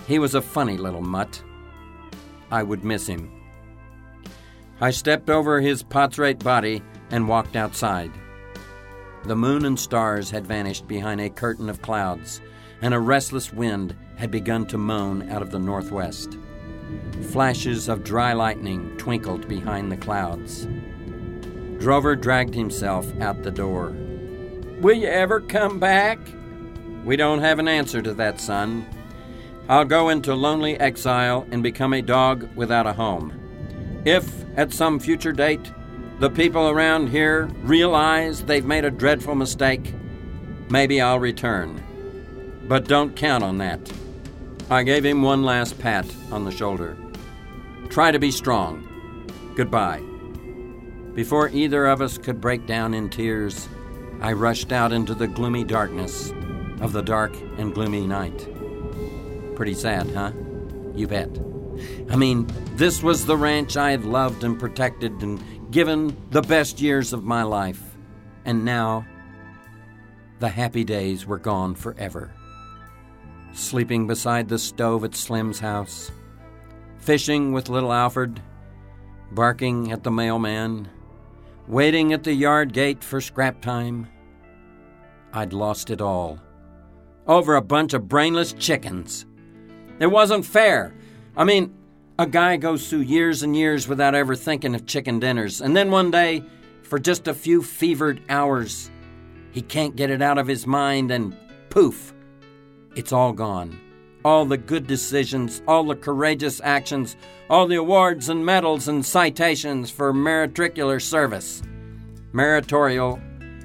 He was a funny little mutt. I would miss him. I stepped over his Potsrate body and walked outside. The moon and stars had vanished behind a curtain of clouds, and a restless wind had begun to moan out of the northwest. Flashes of dry lightning twinkled behind the clouds. Drover dragged himself out the door. "Will you ever come back?" "We don't have an answer to that, son. I'll go into lonely exile and become a dog without a home. If, at some future date, the people around here realize they've made a dreadful mistake, maybe I'll return. But don't count on that." I gave him one last pat on the shoulder. "Try to be strong. Goodbye." Before either of us could break down in tears, I rushed out into the gloomy darkness of the dark and gloomy night. Pretty sad, huh? You bet. I mean, this was the ranch I had loved and protected and given the best years of my life. And now, the happy days were gone forever. Sleeping beside the stove at Slim's house, fishing with little Alfred, barking at the mailman, waiting at the yard gate for scrap time. I'd lost it all over a bunch of brainless chickens. It wasn't fair. I mean, a guy goes through years and years without ever thinking of chicken dinners, and then one day, for just a few fevered hours, he can't get it out of his mind, and poof, it's all gone. All the good decisions, all the courageous actions, all the awards and medals and citations for meritorial service. Meritorial,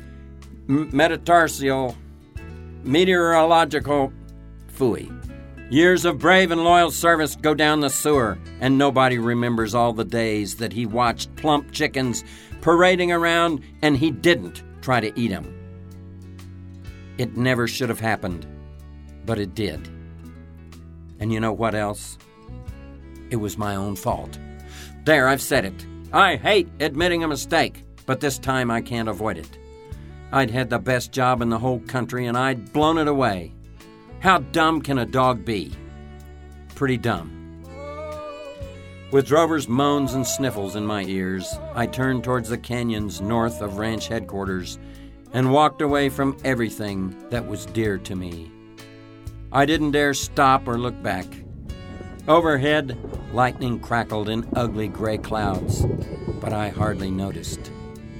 metatarsial, meteorological, phooey. Years of brave and loyal service go down the sewer, and nobody remembers all the days that he watched plump chickens parading around and he didn't try to eat them. It never should have happened, but it did. And you know what else? It was my own fault. There, I've said it. I hate admitting a mistake, but this time I can't avoid it. I'd had the best job in the whole country, and I'd blown it away. How dumb can a dog be? Pretty dumb. With Drover's moans and sniffles in my ears, I turned towards the canyons north of ranch headquarters and walked away from everything that was dear to me. I didn't dare stop or look back. Overhead, lightning crackled in ugly gray clouds, but I hardly noticed.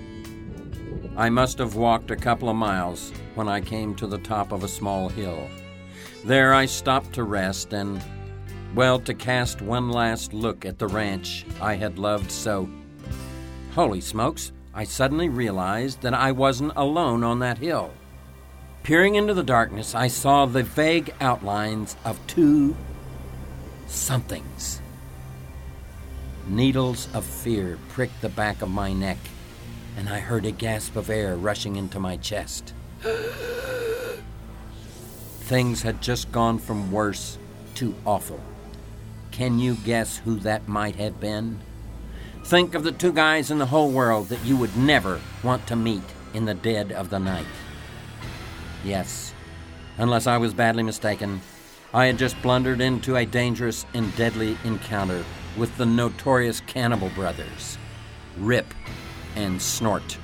I must have walked a couple of miles when I came to the top of a small hill. There I stopped to rest and, well, to cast one last look at the ranch I had loved so. Holy smokes, I suddenly realized that I wasn't alone on that hill. Peering into the darkness, I saw the vague outlines of two somethings. Needles of fear pricked the back of my neck, and I heard a gasp of air rushing into my chest. Things had just gone from worse to awful. Can you guess who that might have been? Think of the two guys in the whole world that you would never want to meet in the dead of the night. Yes, unless I was badly mistaken, I had just blundered into a dangerous and deadly encounter with the notorious Cannibal Brothers, Rip and Snort.